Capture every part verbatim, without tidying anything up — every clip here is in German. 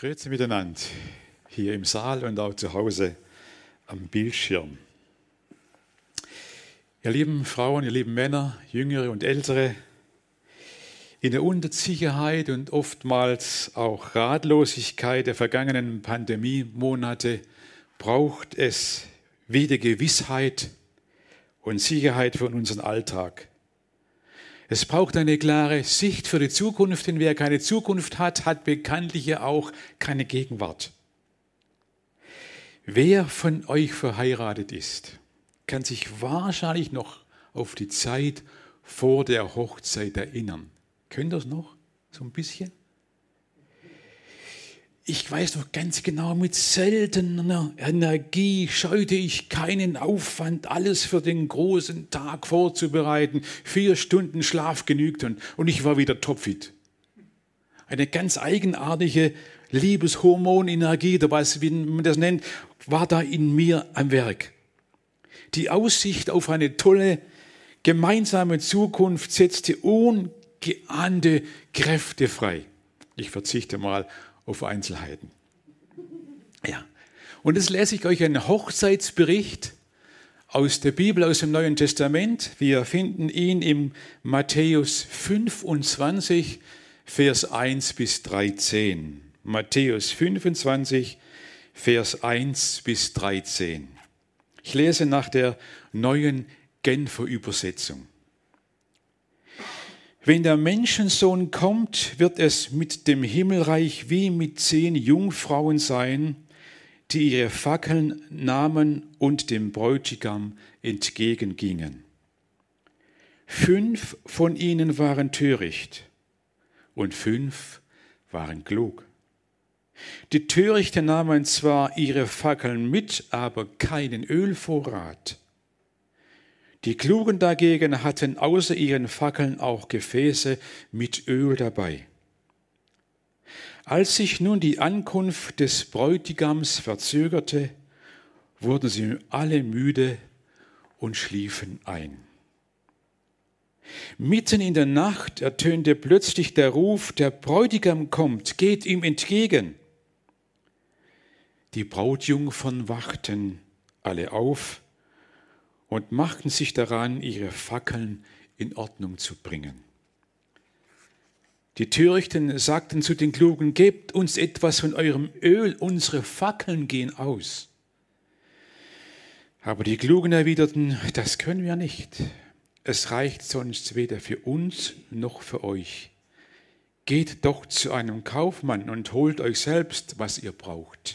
Grüezi miteinander, hier im Saal und auch zu Hause am Bildschirm. Ihr lieben Frauen, ihr lieben Männer, Jüngere und Ältere, in der Unsicherheit und oftmals auch Ratlosigkeit der vergangenen Pandemiemonate braucht es wieder Gewissheit und Sicherheit für unseren Alltag. Es braucht eine klare Sicht für die Zukunft, denn wer keine Zukunft hat, hat bekanntlich ja auch keine Gegenwart. Wer von euch verheiratet ist, kann sich wahrscheinlich noch auf die Zeit vor der Hochzeit erinnern. Könnt ihr das noch? So ein bisschen? Ich weiß noch ganz genau, mit seltener Energie scheute ich keinen Aufwand, alles für den großen Tag vorzubereiten. Vier Stunden Schlaf genügt und, und ich war wieder topfit. Eine ganz eigenartige Liebeshormonenergie, oder was wie man das nennt, war da in mir am Werk. Die Aussicht auf eine tolle gemeinsame Zukunft setzte ungeahnte Kräfte frei. Ich verzichte mal auf Einzelheiten. Ja. Und jetzt lese ich euch einen Hochzeitsbericht aus der Bibel, aus dem Neuen Testament. Wir finden ihn im Matthäus fünfundzwanzig, Vers eins bis dreizehn. Matthäus fünfundzwanzig, Vers eins bis dreizehn. Ich lese nach der neuen Genfer Übersetzung. Wenn der Menschensohn kommt, wird es mit dem Himmelreich wie mit zehn Jungfrauen sein, die ihre Fackeln nahmen und dem Bräutigam entgegengingen. Fünf von ihnen waren töricht und fünf waren klug. Die Törichten nahmen zwar ihre Fackeln mit, aber keinen Ölvorrat. Die Klugen dagegen hatten außer ihren Fackeln auch Gefäße mit Öl dabei. Als sich nun die Ankunft des Bräutigams verzögerte, wurden sie alle müde und schliefen ein. Mitten in der Nacht ertönte plötzlich der Ruf, der Bräutigam kommt, geht ihm entgegen. Die Brautjungfern wachten alle auf und machten sich daran, ihre Fackeln in Ordnung zu bringen. Die Törichten sagten zu den Klugen, gebt uns etwas von eurem Öl, unsere Fackeln gehen aus. Aber die Klugen erwiderten, das können wir nicht. Es reicht sonst weder für uns noch für euch. Geht doch zu einem Kaufmann und holt euch selbst, was ihr braucht.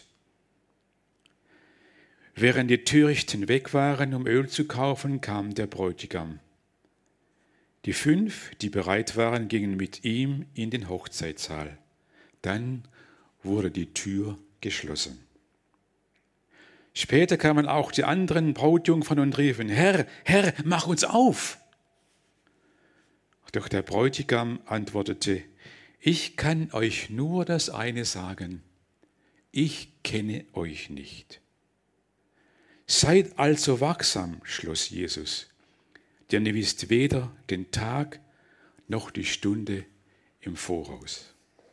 Während die Törichten weg waren, um Öl zu kaufen, kam der Bräutigam. Die fünf, die bereit waren, gingen mit ihm in den Hochzeitssaal. Dann wurde die Tür geschlossen. Später kamen auch die anderen Brautjungfern und riefen, Herr, Herr, mach uns auf! Doch der Bräutigam antwortete, ich kann euch nur das eine sagen, ich kenne euch nicht. Seid also wachsam, schloss Jesus, denn ihr wisst weder den Tag noch die Stunde im Voraus.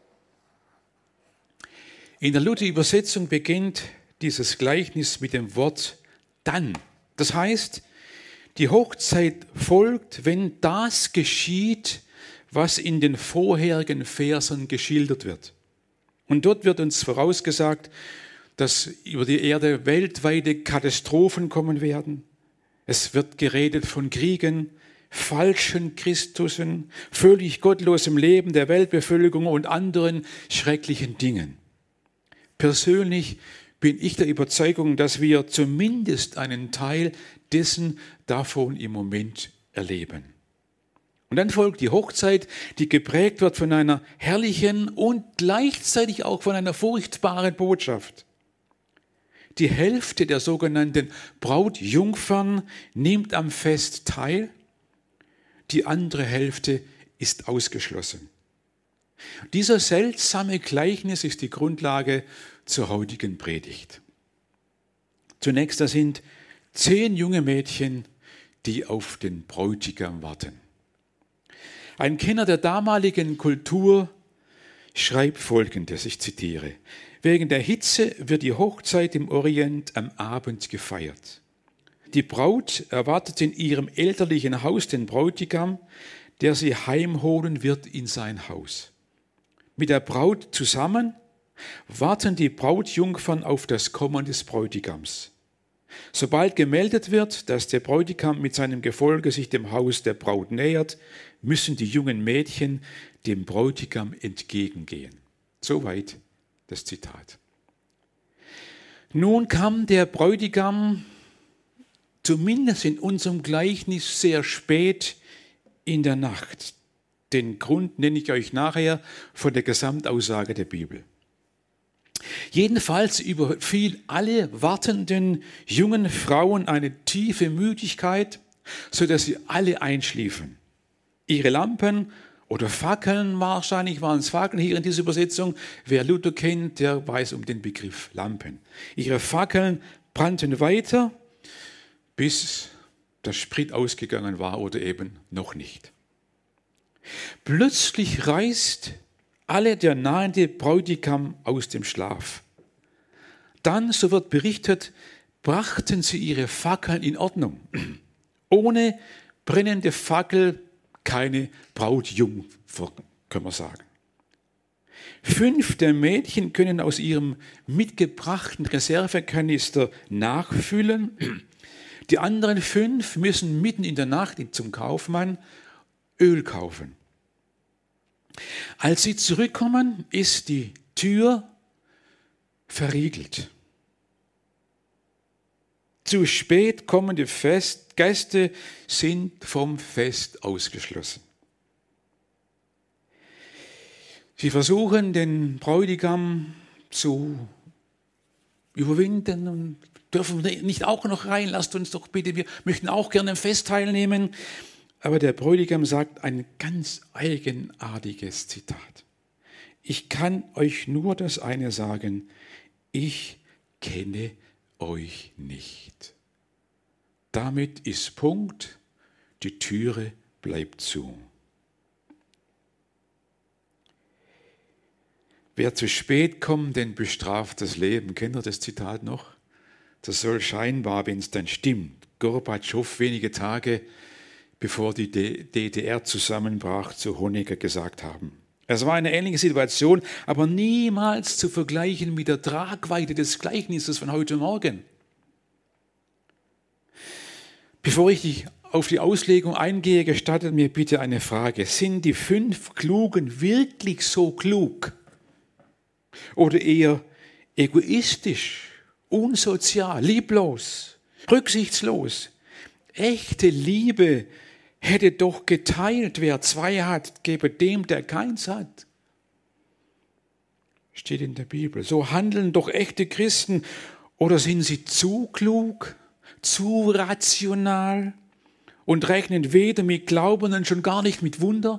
In der Luther-Übersetzung beginnt dieses Gleichnis mit dem Wort dann. Das heißt, die Hochzeit folgt, wenn das geschieht, was in den vorherigen Versen geschildert wird. Und dort wird uns vorausgesagt, dass über die Erde weltweite Katastrophen kommen werden. Es wird geredet von Kriegen, falschen Christusen, völlig gottlosem Leben der Weltbevölkerung und anderen schrecklichen Dingen. Persönlich bin ich der Überzeugung, dass wir zumindest einen Teil dessen davon im Moment erleben. Und dann folgt die Hochzeit, die geprägt wird von einer herrlichen und gleichzeitig auch von einer furchtbaren Botschaft. Die Hälfte der sogenannten Brautjungfern nimmt am Fest teil, die andere Hälfte ist ausgeschlossen. Dieser seltsame Gleichnis ist die Grundlage zur heutigen Predigt. Zunächst, da sind zehn junge Mädchen, die auf den Bräutigam warten. Ein Kenner der damaligen Kultur schreibt Folgendes, ich zitiere: Wegen der Hitze wird die Hochzeit im Orient am Abend gefeiert. Die Braut erwartet in ihrem elterlichen Haus den Bräutigam, der sie heimholen wird in sein Haus. Mit der Braut zusammen warten die Brautjungfern auf das Kommen des Bräutigams. Sobald gemeldet wird, dass der Bräutigam mit seinem Gefolge sich dem Haus der Braut nähert, müssen die jungen Mädchen dem Bräutigam entgegengehen. Soweit das Zitat. Nun kam der Bräutigam zumindest in unserem Gleichnis sehr spät in der Nacht. Den Grund nenne ich euch nachher von der Gesamtaussage der Bibel. Jedenfalls überfiel alle wartenden jungen Frauen eine tiefe Müdigkeit, sodass sie alle einschliefen. Ihre Lampen oder Fackeln, wahrscheinlich waren es Fackeln hier in dieser Übersetzung, wer Luther kennt, der weiß um den Begriff Lampen. Ihre Fackeln brannten weiter, bis der Sprit ausgegangen war oder eben noch nicht. Plötzlich reißt alle der nahende Bräutigam aus dem Schlaf. Dann, so wird berichtet, brachten sie ihre Fackeln in Ordnung. Ohne brennende Fackel keine Brautjungfer, können wir sagen. Fünf der Mädchen können aus ihrem mitgebrachten Reservekanister nachfüllen. Die anderen fünf müssen mitten in der Nacht zum Kaufmann Öl kaufen. Als sie zurückkommen, ist die Tür verriegelt. Zu spät kommende Fest, Gäste sind vom Fest ausgeschlossen. Sie versuchen, den Bräutigam zu überwinden und dürfen nicht auch noch rein, lasst uns doch bitte, wir möchten auch gerne am Fest teilnehmen. Aber der Bräutigam sagt ein ganz eigenartiges Zitat. Ich kann euch nur das eine sagen, ich kenne euch nicht. Damit ist Punkt, die Türe bleibt zu. Wer zu spät kommt, den bestraft das Leben. Kennt ihr das Zitat noch? Das soll scheinbar, wenn es dann stimmt, Gorbatschow wenige Tage bevor die D D R zusammenbrach, zu Honecker gesagt haben. Es war eine ähnliche Situation, aber niemals zu vergleichen mit der Tragweite des Gleichnisses von heute Morgen. Bevor ich auf die Auslegung eingehe, gestattet mir bitte eine Frage. Sind die fünf Klugen wirklich so klug? Oder eher egoistisch, unsozial, lieblos, rücksichtslos? Echte Liebe hätte doch geteilt, wer zwei hat, gebe dem, der keins hat. Steht in der Bibel. So handeln doch echte Christen. Oder sind sie zu klug, zu rational und rechnen weder mit Glauben und schon gar nicht mit Wunder?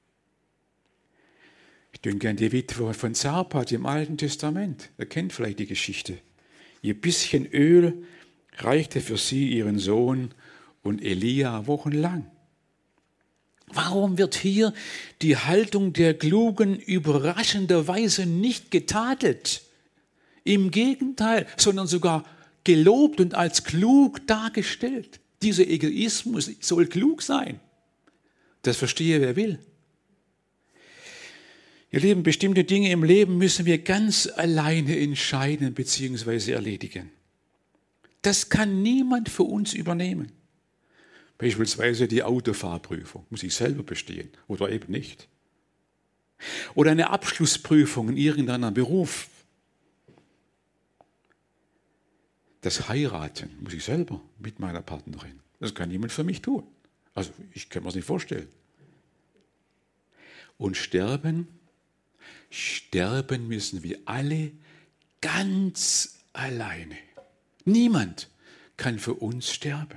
Ich denke an die Witwe von Zarpat im Alten Testament. Ihr kennt vielleicht die Geschichte. Ihr bisschen Öl reichte für sie, ihren Sohn und Elia wochenlang. Warum wird hier die Haltung der Klugen überraschenderweise nicht getadelt? Im Gegenteil, sondern sogar gelobt und als klug dargestellt. Dieser Egoismus soll klug sein. Das verstehe wer will. Ihr Lieben, bestimmte Dinge im Leben müssen wir ganz alleine entscheiden bzw. erledigen. Das kann niemand für uns übernehmen. Beispielsweise die Autofahrprüfung muss ich selber bestehen oder eben nicht. Oder eine Abschlussprüfung in irgendeinem Beruf. Das Heiraten muss ich selber mit meiner Partnerin. Das kann niemand für mich tun. Also ich kann mir das nicht vorstellen. Und sterben, sterben müssen wir alle ganz alleine. Niemand kann für uns sterben.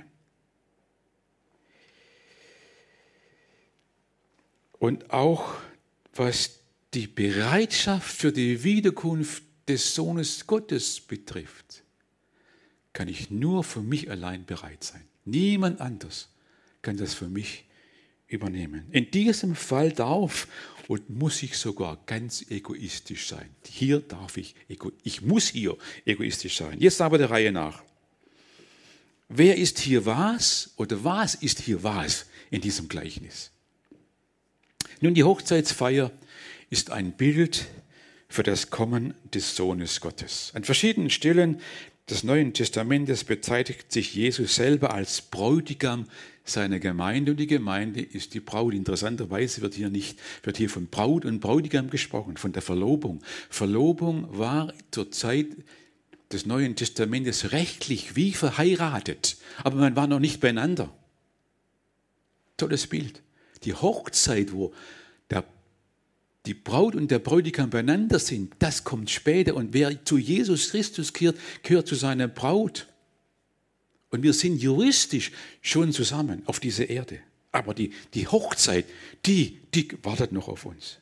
Und auch was die Bereitschaft für die Wiederkunft des Sohnes Gottes betrifft, kann ich nur für mich allein bereit sein. Niemand anders kann das für mich übernehmen. In diesem Fall darf und muss ich sogar ganz egoistisch sein. Hier darf ich, ego, ich muss hier egoistisch sein. Jetzt aber der Reihe nach. Wer ist hier was oder was ist hier was in diesem Gleichnis? Nun, die Hochzeitsfeier ist ein Bild für das Kommen des Sohnes Gottes. An verschiedenen Stellen des Neuen Testamentes bezeichnet sich Jesus selber als Bräutigam seiner Gemeinde und die Gemeinde ist die Braut. Interessanterweise wird hier nicht, wird hier von Braut und Bräutigam gesprochen, von der Verlobung. Verlobung war zur Zeit des Neuen Testamentes rechtlich wie verheiratet, aber man war noch nicht beieinander. Tolles Bild. Die Hochzeit, wo der, die Braut und der Bräutigam beieinander sind, das kommt später. Und wer zu Jesus Christus gehört, gehört zu seiner Braut. Und wir sind juristisch schon zusammen auf dieser Erde. Aber die, die Hochzeit, die, die wartet noch auf uns.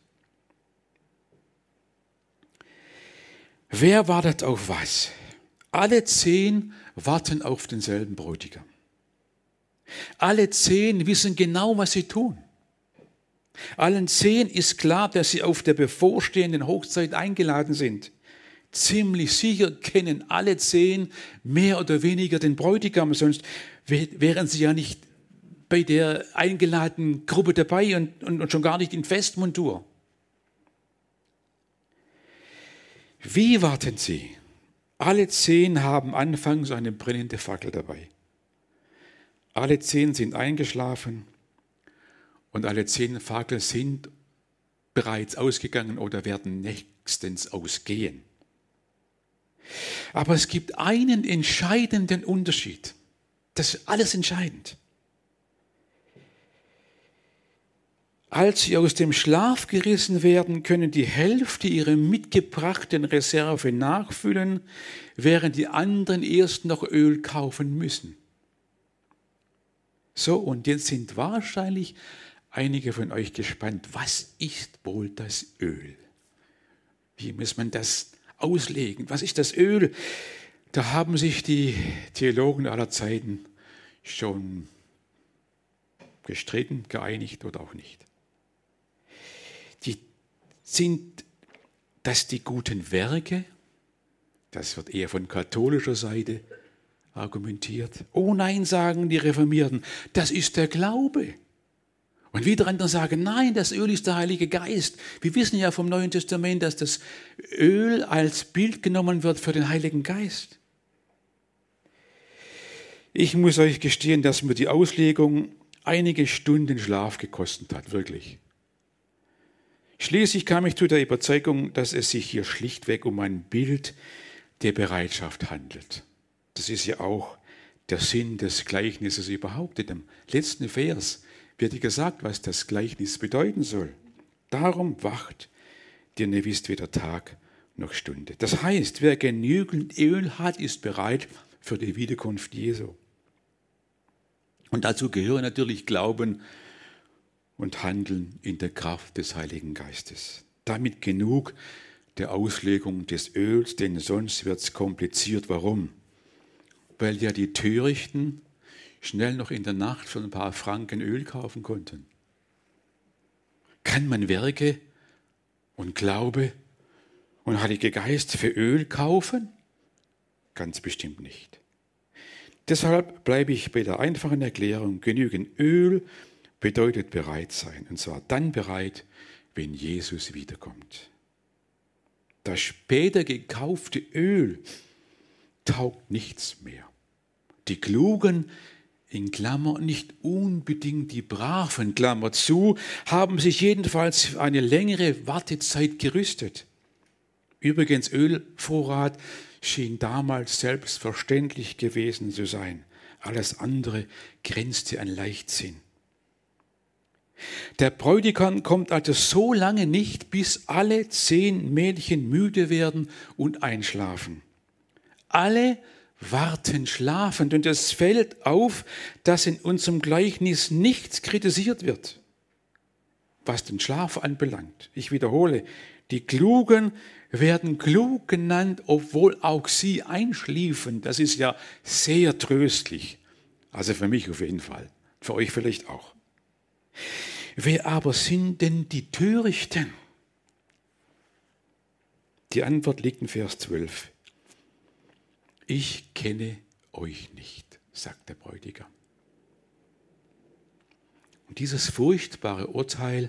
Wer wartet auf was? Alle zehn warten auf denselben Bräutigam. Alle zehn wissen genau, was sie tun. Allen zehn ist klar, dass sie auf der bevorstehenden Hochzeit eingeladen sind. Ziemlich sicher kennen alle zehn mehr oder weniger den Bräutigam, sonst wären sie ja nicht bei der eingeladenen Gruppe dabei und, und, und schon gar nicht in Festmontur. Wie warten sie? Alle zehn haben anfangs eine brennende Fackel dabei. Alle zehn sind eingeschlafen und alle zehn Fackeln sind bereits ausgegangen oder werden nächstens ausgehen. Aber es gibt einen entscheidenden Unterschied. Das ist alles entscheidend. Als sie aus dem Schlaf gerissen werden, können die Hälfte ihrer mitgebrachten Reserve nachfüllen, während die anderen erst noch Öl kaufen müssen. So, und jetzt sind wahrscheinlich einige von euch gespannt, was ist wohl das Öl? Wie muss man das auslegen? Was ist das Öl? Da haben sich die Theologen aller Zeiten schon gestritten, geeinigt oder auch nicht. Die sind das die guten Werke? Das wird eher von katholischer Seite argumentiert. Oh nein, sagen die Reformierten, das ist der Glaube. Und wieder andere sagen, nein, das Öl ist der Heilige Geist. Wir wissen ja vom Neuen Testament, dass das Öl als Bild genommen wird für den Heiligen Geist. Ich muss euch gestehen, dass mir die Auslegung einige Stunden Schlaf gekostet hat, wirklich. Schließlich kam ich zu der Überzeugung, dass es sich hier schlichtweg um ein Bild der Bereitschaft handelt. Das ist ja auch der Sinn des Gleichnisses überhaupt. In dem letzten Vers wird gesagt, was das Gleichnis bedeuten soll. Darum wacht, denn ihr wisst weder Tag noch Stunde. Das heißt, wer genügend Öl hat, ist bereit für die Wiederkunft Jesu. Und dazu gehören natürlich Glauben und Handeln in der Kraft des Heiligen Geistes. Damit genug der Auslegung des Öls, denn sonst wird es kompliziert. Warum? Weil ja die Törichten schnell noch in der Nacht für ein paar Franken Öl kaufen konnten. Kann man Werke und Glaube und Heiliger Geist für Öl kaufen? Ganz bestimmt nicht. Deshalb bleibe ich bei der einfachen Erklärung, genügend Öl bedeutet bereit sein. Und zwar dann bereit, wenn Jesus wiederkommt. Das später gekaufte Öl taugt nichts mehr. Die Klugen, in Klammer, nicht unbedingt die Braven, Klammer zu, haben sich jedenfalls für eine längere Wartezeit gerüstet. Übrigens, Ölvorrat schien damals selbstverständlich gewesen zu sein. Alles andere grenzte an Leichtsinn. Der Bräutigam kommt also so lange nicht, bis alle zehn Mädchen müde werden und einschlafen. Alle warten schlafend und es fällt auf, dass in unserem Gleichnis nichts kritisiert wird, was den Schlaf anbelangt. Ich wiederhole, die Klugen werden klug genannt, obwohl auch sie einschliefen. Das ist ja sehr tröstlich. Also für mich auf jeden Fall, für euch vielleicht auch. Wer aber sind denn die Törichten? Die Antwort liegt in Vers zwölf. Ich kenne euch nicht, sagt der Bräutigam. Und dieses furchtbare Urteil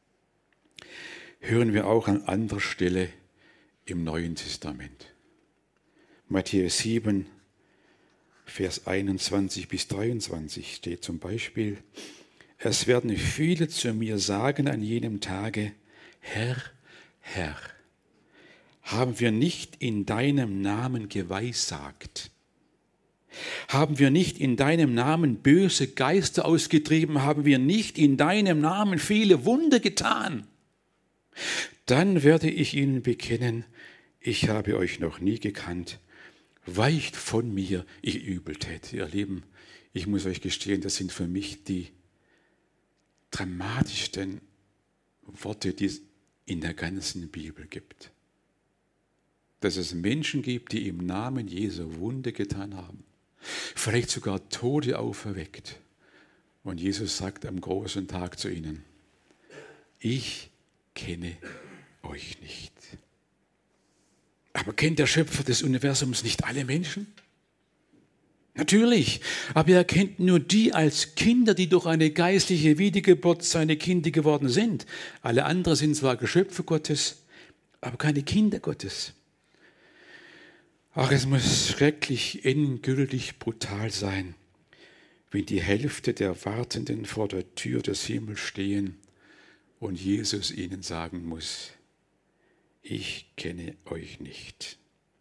hören wir auch an anderer Stelle im Neuen Testament. Matthäus sieben, Vers einundzwanzig bis dreiundzwanzig steht zum Beispiel: Es werden viele zu mir sagen an jenem Tage: Herr, Herr, haben wir nicht in deinem Namen geweissagt? Haben wir nicht in deinem Namen böse Geister ausgetrieben? Haben wir nicht in deinem Namen viele Wunder getan? Dann werde ich ihnen bekennen: Ich habe euch noch nie gekannt. Weicht von mir, ihr Übeltäter. Ihr Lieben, ich muss euch gestehen, das sind für mich die dramatischsten Worte, die es in der ganzen Bibel gibt. Dass es Menschen gibt, die im Namen Jesu Wunder getan haben, vielleicht sogar Tote auferweckt. Und Jesus sagt am großen Tag zu ihnen: Ich kenne euch nicht. Aber kennt der Schöpfer des Universums nicht alle Menschen? Natürlich, aber er kennt nur die als Kinder, die durch eine geistliche Wiedergeburt seine Kinder geworden sind. Alle anderen sind zwar Geschöpfe Gottes, aber keine Kinder Gottes. Ach, es muss schrecklich, endgültig brutal sein, wenn die Hälfte der Wartenden vor der Tür des Himmels stehen und Jesus ihnen sagen muss: Ich kenne euch nicht.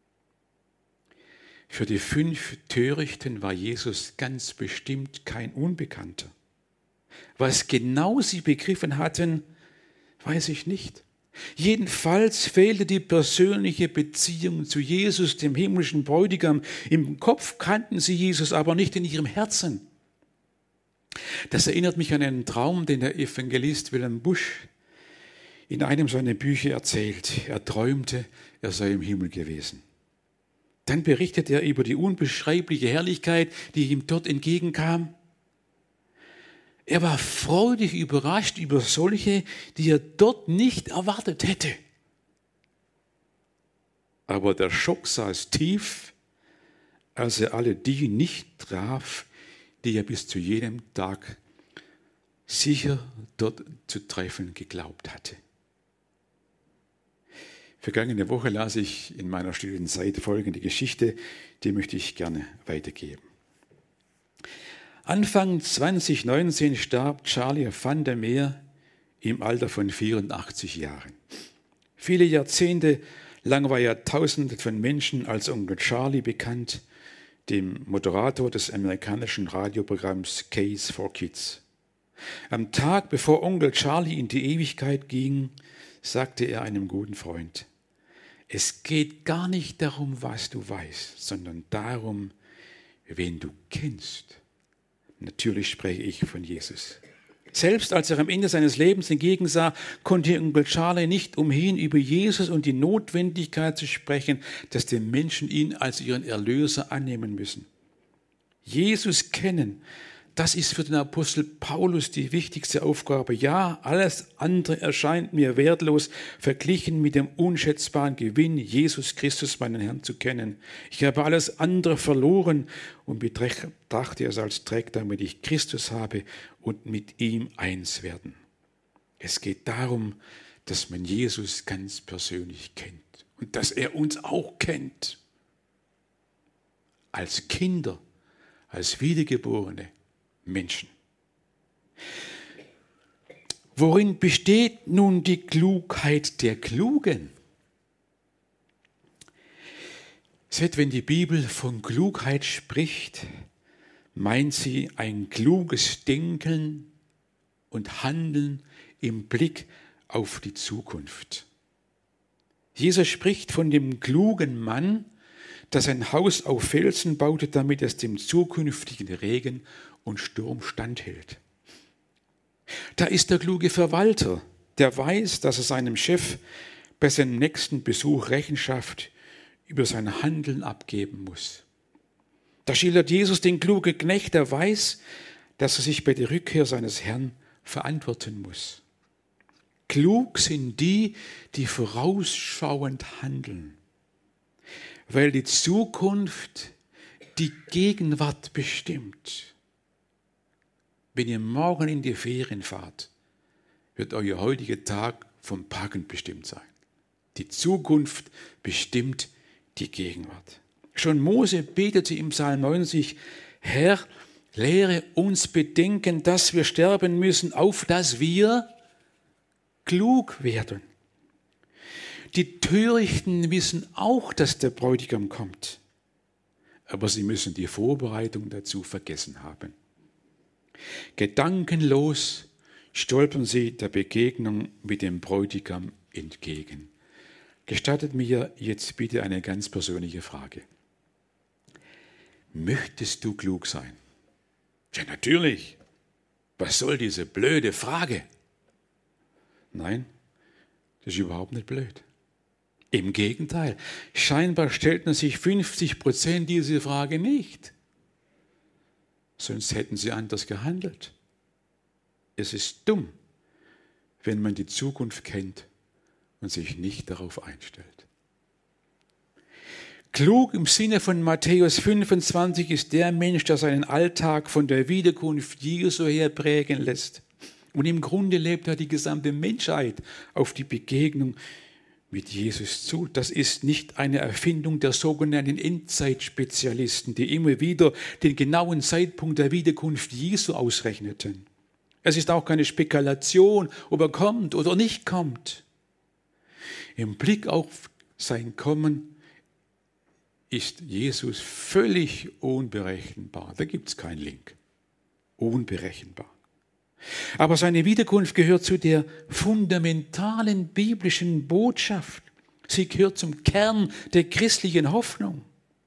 Für die fünf Törichten war Jesus ganz bestimmt kein Unbekannter. Was genau sie begriffen hatten, weiß ich nicht. Jedenfalls fehlte die persönliche Beziehung zu Jesus, dem himmlischen Bräutigam. Im Kopf kannten sie Jesus, aber nicht in ihrem Herzen. Das erinnert mich an einen Traum, den der Evangelist Wilhelm Busch in einem seiner Bücher erzählt. Er träumte, er sei im Himmel gewesen. Dann berichtet er über die unbeschreibliche Herrlichkeit, die ihm dort entgegenkam. Er war freudig überrascht über solche, die er dort nicht erwartet hätte. Aber der Schock saß tief, als er alle die nicht traf, die er bis zu jenem Tag sicher dort zu treffen geglaubt hatte. Vergangene Woche las ich in meiner stillen Zeit folgende Geschichte, die möchte ich gerne weitergeben. Anfang zwanzig neunzehn starb Charlie van der Meer im Alter von vierundachtzig Jahren. Viele Jahrzehnte lang war er Tausenden von Menschen als Onkel Charlie bekannt, dem Moderator des amerikanischen Radioprogramms Case for Kids. Am Tag, bevor Onkel Charlie in die Ewigkeit ging, sagte er einem guten Freund: Es geht gar nicht darum, was du weißt, sondern darum, wen du kennst. Natürlich spreche ich von Jesus. Selbst als er am Ende seines Lebens entgegensah, konnte Onkel Charlie nicht umhin, über Jesus und die Notwendigkeit zu sprechen, dass die Menschen ihn als ihren Erlöser annehmen müssen. Jesus kennen, das ist für den Apostel Paulus die wichtigste Aufgabe. Ja, alles andere erscheint mir wertlos, verglichen mit dem unschätzbaren Gewinn, Jesus Christus, meinen Herrn, zu kennen. Ich habe alles andere verloren und betrachte es als Dreck, damit ich Christus habe und mit ihm eins werden. Es geht darum, dass man Jesus ganz persönlich kennt und dass er uns auch kennt. Als Kinder, als Wiedergeborene Menschen. Worin besteht nun die Klugheit der Klugen? Seht, wenn die Bibel von Klugheit spricht, meint sie ein kluges Denken und Handeln im Blick auf die Zukunft. Jesus spricht von dem klugen Mann, der sein Haus auf Felsen baute, damit es dem zukünftigen Regen und Sturm standhält. Da ist der kluge Verwalter, der weiß, dass er seinem Chef bei seinem nächsten Besuch Rechenschaft über sein Handeln abgeben muss. Da schildert Jesus den klugen Knecht, der weiß, dass er sich bei der Rückkehr seines Herrn verantworten muss. Klug sind die, die vorausschauend handeln, weil die Zukunft die Gegenwart bestimmt. Wenn ihr morgen in die Ferien fahrt, wird euer heutiger Tag vom Packen bestimmt sein. Die Zukunft bestimmt die Gegenwart. Schon Mose betete im Psalm neunzig, Herr, lehre uns bedenken, dass wir sterben müssen, auf dass wir klug werden. Die Törichten wissen auch, dass der Bräutigam kommt, aber sie müssen die Vorbereitung dazu vergessen haben. Gedankenlos stolpern sie der Begegnung mit dem Bräutigam entgegen. Gestattet mir jetzt bitte eine ganz persönliche Frage. Möchtest du klug sein? Ja, natürlich. Was soll diese blöde Frage? Nein, das ist überhaupt nicht blöd. Im Gegenteil, scheinbar stellten sich fünfzig Prozent diese Frage nicht. Sonst hätten sie anders gehandelt. Es ist dumm, wenn man die Zukunft kennt und sich nicht darauf einstellt. Klug im Sinne von Matthäus fünfundzwanzig ist der Mensch, der seinen Alltag von der Wiederkunft Jesu her prägen lässt. Und im Grunde lebt er die gesamte Menschheit auf die Begegnung mit Jesus zu. Das ist nicht eine Erfindung der sogenannten Endzeitspezialisten, die immer wieder den genauen Zeitpunkt der Wiederkunft Jesu ausrechneten. Es ist auch keine Spekulation, ob er kommt oder nicht kommt. Im Blick auf sein Kommen ist Jesus völlig unberechenbar. Da gibt es keinen Link. Unberechenbar. Aber seine Wiederkunft gehört zu der fundamentalen biblischen Botschaft. Sie gehört zum Kern der christlichen Hoffnung.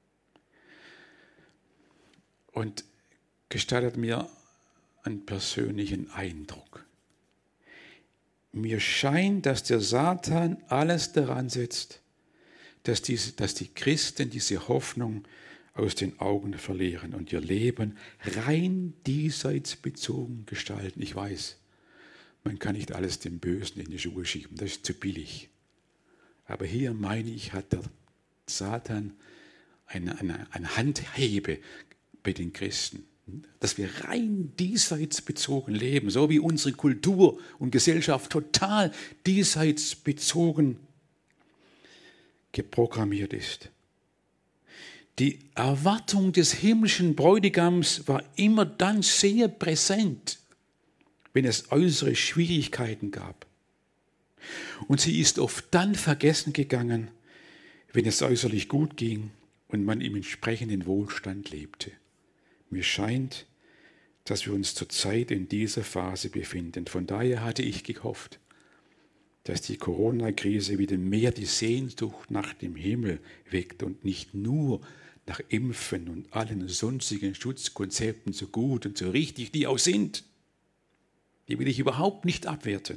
Und gestattet mir einen persönlichen Eindruck. Mir scheint, dass der Satan alles daran setzt, dass, diese, dass die Christen diese Hoffnung aus den Augen verlieren und ihr Leben rein diesseits bezogen gestalten. Ich weiß, man kann nicht alles dem Bösen in die Schuhe schieben, das ist zu billig. Aber hier, meine ich, hat der Satan eine, eine, eine Handhebe bei den Christen, dass wir rein diesseits bezogen leben, so wie unsere Kultur und Gesellschaft total diesseits bezogen geprogrammiert ist. Die Erwartung des himmlischen Bräutigams war immer dann sehr präsent, wenn es äußere Schwierigkeiten gab. Und sie ist oft dann vergessen gegangen, wenn es äußerlich gut ging und man im entsprechenden Wohlstand lebte. Mir scheint, dass wir uns zurzeit in dieser Phase befinden. Von daher hatte ich gehofft, dass die Corona-Krise wieder mehr die Sehnsucht nach dem Himmel weckt und nicht nur nach Impfen und allen sonstigen Schutzkonzepten, so gut und so richtig die auch sind. Die will ich überhaupt nicht abwerten.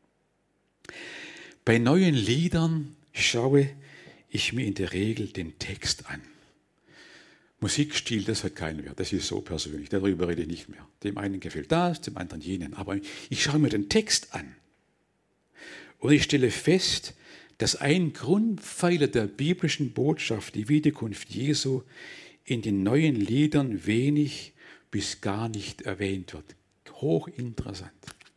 Bei neuen Liedern schaue ich mir in der Regel den Text an. Musikstil, das hat keinen Wert, das ist so persönlich, darüber rede ich nicht mehr. Dem einen gefällt das, dem anderen jenen, aber ich schaue mir den Text an. Und ich stelle fest, dass ein Grundpfeiler der biblischen Botschaft, die Wiederkunft Jesu, in den neuen Liedern wenig bis gar nicht erwähnt wird. Hochinteressant.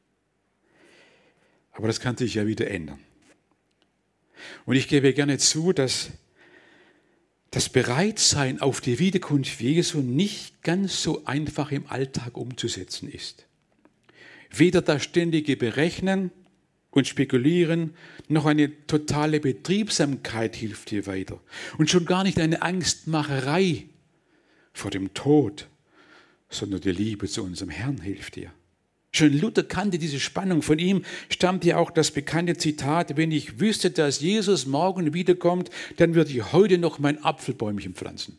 Aber das kann sich ja wieder ändern. Und ich gebe gerne zu, dass das Bereitsein auf die Wiederkunft Jesu nicht ganz so einfach im Alltag umzusetzen ist. Weder das ständige Berechnen und Spekulieren, noch eine totale Betriebsamkeit hilft hier weiter. Und schon gar nicht eine Angstmacherei vor dem Tod, sondern die Liebe zu unserem Herrn hilft dir. Schon Luther kannte diese Spannung. Von ihm stammt ja auch das bekannte Zitat, wenn ich wüsste, dass Jesus morgen wiederkommt, dann würde ich heute noch mein Apfelbäumchen pflanzen.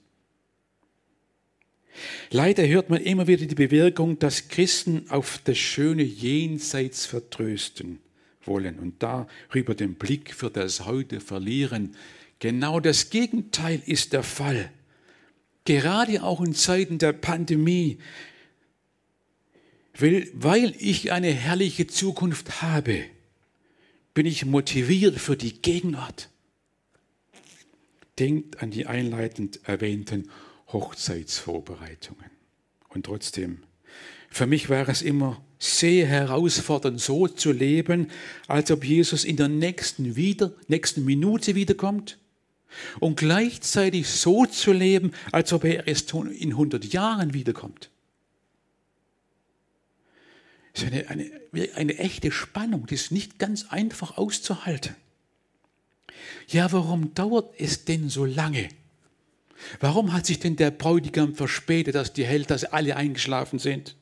Leider hört man immer wieder die Bewirkung, dass Christen auf das schöne Jenseits vertrösten wollen und darüber den Blick für das Heute verlieren. Genau das Gegenteil ist der Fall. Gerade auch in Zeiten der Pandemie Weil, weil ich eine herrliche Zukunft habe, bin ich motiviert für die Gegenwart. Denkt an die einleitend erwähnten Hochzeitsvorbereitungen. Und trotzdem, für mich war es immer sehr herausfordernd, so zu leben, als ob Jesus in der nächsten, wieder, nächsten Minute wiederkommt und gleichzeitig so zu leben, als ob er erst in hundert Jahren wiederkommt. Das ist eine, eine, eine echte Spannung, die ist nicht ganz einfach auszuhalten. Ja, warum dauert es denn so lange? Warum hat sich denn der Bräutigam verspätet, dass die Held, dass alle eingeschlafen sind?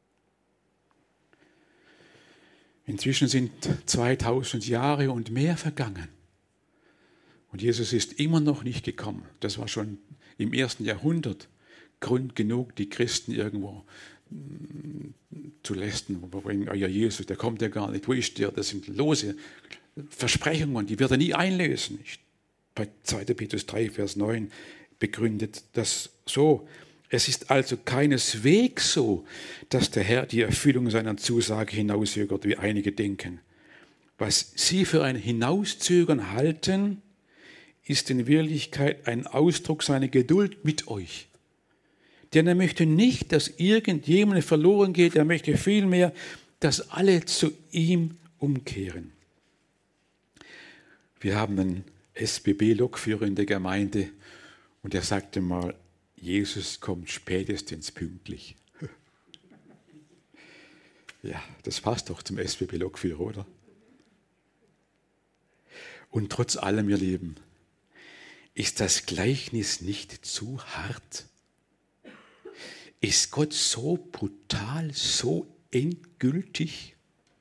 Inzwischen sind zweitausend Jahre und mehr vergangen. Und Jesus ist immer noch nicht gekommen. Das war schon im ersten Jahrhundert Grund genug, die Christen irgendwo zu lästern. Oh ja, Jesus, der kommt ja gar nicht. Wo ist der? Das sind lose Versprechungen, die wird er nie einlösen. Bei zweiter Petrus drei, Vers neun begründet das so. Es ist also keineswegs so, dass der Herr die Erfüllung seiner Zusage hinauszögert, wie einige denken. Was sie für ein Hinauszögern halten, ist in Wirklichkeit ein Ausdruck seiner Geduld mit euch. Denn er möchte nicht, dass irgendjemand verloren geht, er möchte vielmehr, dass alle zu ihm umkehren. Wir haben einen S B B-Lokführer in der Gemeinde und er sagte mal, Jesus kommt spätestens pünktlich. Ja, das passt doch zum S B B-Lokführer, oder? Und trotz allem, ihr Lieben, ist das Gleichnis nicht zu hart? Ist Gott so brutal, so endgültig?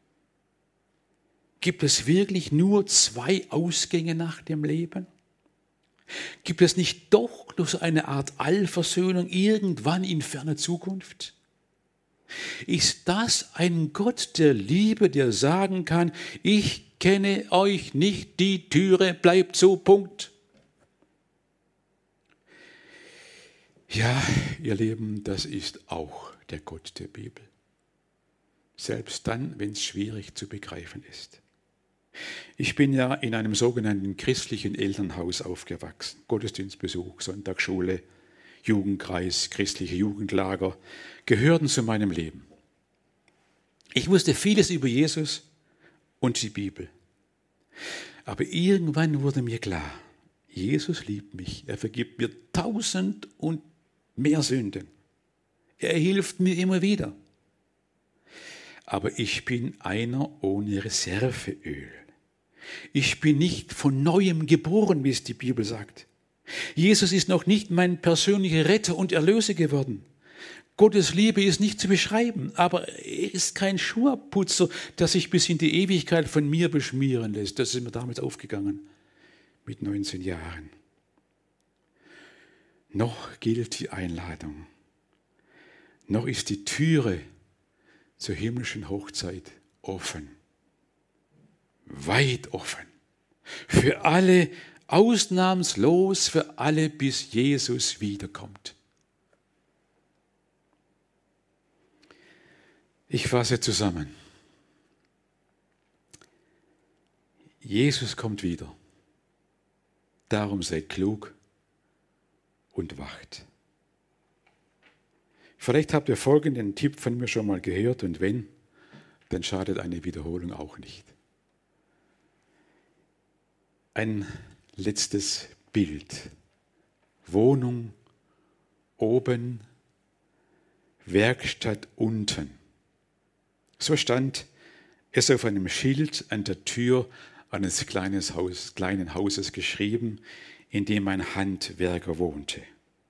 Gibt es wirklich nur zwei Ausgänge nach dem Leben? Gibt es nicht doch noch so eine Art Allversöhnung irgendwann in ferner Zukunft? Ist das ein Gott der Liebe, der sagen kann, ich kenne euch nicht, die Türe bleibt so, Punkt? Ja, ihr Lieben, das ist auch der Gott der Bibel. Selbst dann, wenn es schwierig zu begreifen ist. Ich bin ja in einem sogenannten christlichen Elternhaus aufgewachsen. Gottesdienstbesuch, Sonntagsschule, Jugendkreis, christliche Jugendlager gehörten zu meinem Leben. Ich wusste vieles über Jesus und die Bibel. Aber irgendwann wurde mir klar, Jesus liebt mich. Er vergibt mir tausend und mehr Sünden. Er hilft mir immer wieder. Aber ich bin einer ohne Reserveöl. Ich bin nicht von Neuem geboren, wie es die Bibel sagt. Jesus ist noch nicht mein persönlicher Retter und Erlöser geworden. Gottes Liebe ist nicht zu beschreiben, aber er ist kein Schurputzer, der sich bis in die Ewigkeit von mir beschmieren lässt. Das ist mir damals aufgegangen, mit neunzehn Jahren. Noch gilt die Einladung. Noch ist die Türe zur himmlischen Hochzeit offen. Weit offen. Für alle, ausnahmslos für alle, bis Jesus wiederkommt. Ich fasse zusammen. Jesus kommt wieder. Darum seid klug und wacht. Vielleicht habt ihr folgenden Tipp von mir schon mal gehört und wenn, dann schadet eine Wiederholung auch nicht. Ein letztes Bild. Wohnung oben, Werkstatt unten. So stand es auf einem Schild an der Tür eines kleinen, Haus, kleinen Hauses geschrieben, in dem ein Handwerker wohnte.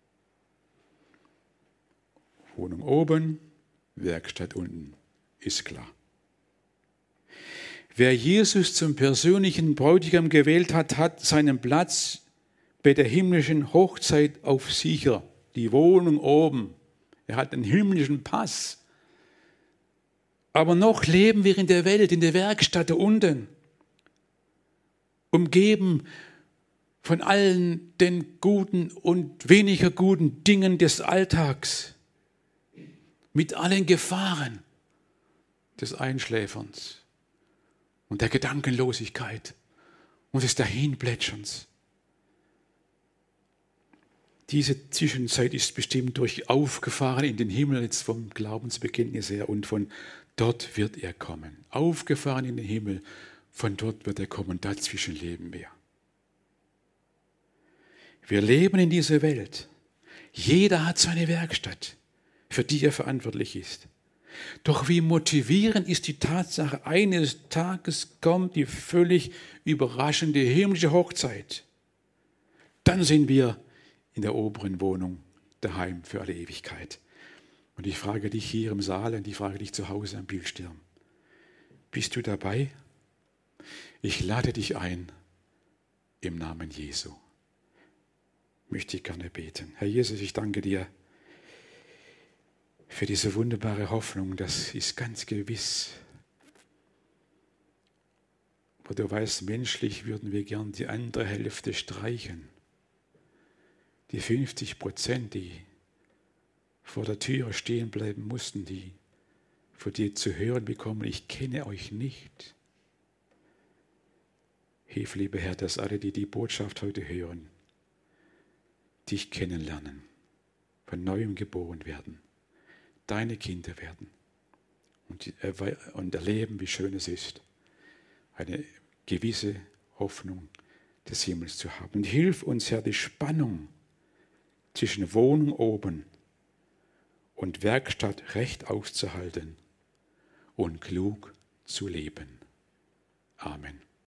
Wohnung oben, Werkstatt unten, ist klar. Wer Jesus zum persönlichen Bräutigam gewählt hat, hat seinen Platz bei der himmlischen Hochzeit auf sicher. Die Wohnung oben. Er hat einen himmlischen Pass. Aber noch leben wir in der Welt, in der Werkstatt da unten. Umgeben von allen den guten und weniger guten Dingen des Alltags. Mit allen Gefahren des Einschläferns und der Gedankenlosigkeit und des Dahinplätscherns. Diese Zwischenzeit ist bestimmt durch aufgefahren in den Himmel, jetzt vom Glaubensbekenntnis her, und von dort wird er kommen. Aufgefahren in den Himmel, von dort wird er kommen, dazwischen leben wir. Wir leben in dieser Welt. Jeder hat seine Werkstatt, für die er verantwortlich ist. Doch wie motivierend ist die Tatsache, eines Tages kommt die völlig überraschende himmlische Hochzeit. Dann sind wir in der oberen Wohnung daheim für alle Ewigkeit. Und ich frage dich hier im Saal und ich frage dich zu Hause am Bildschirm. Bist du dabei? Ich lade dich ein im Namen Jesu. Möchte ich gerne beten. Herr Jesus, ich danke dir für diese wunderbare Hoffnung. Das ist ganz gewiss. Aber du weißt, menschlich würden wir gern die andere Hälfte streichen. Die fünfzig Prozent, die vor der Tür stehen bleiben mussten, die von dir zu hören bekommen, ich kenne euch nicht. Hilf, lieber Herr, dass alle, die die Botschaft heute hören, dich kennenlernen, von Neuem geboren werden, deine Kinder werden und, und erleben, wie schön es ist, eine gewisse Hoffnung des Himmels zu haben. Und hilf uns, Herr, die Spannung zwischen Wohnung oben und Werkstatt recht auszuhalten und klug zu leben. Amen.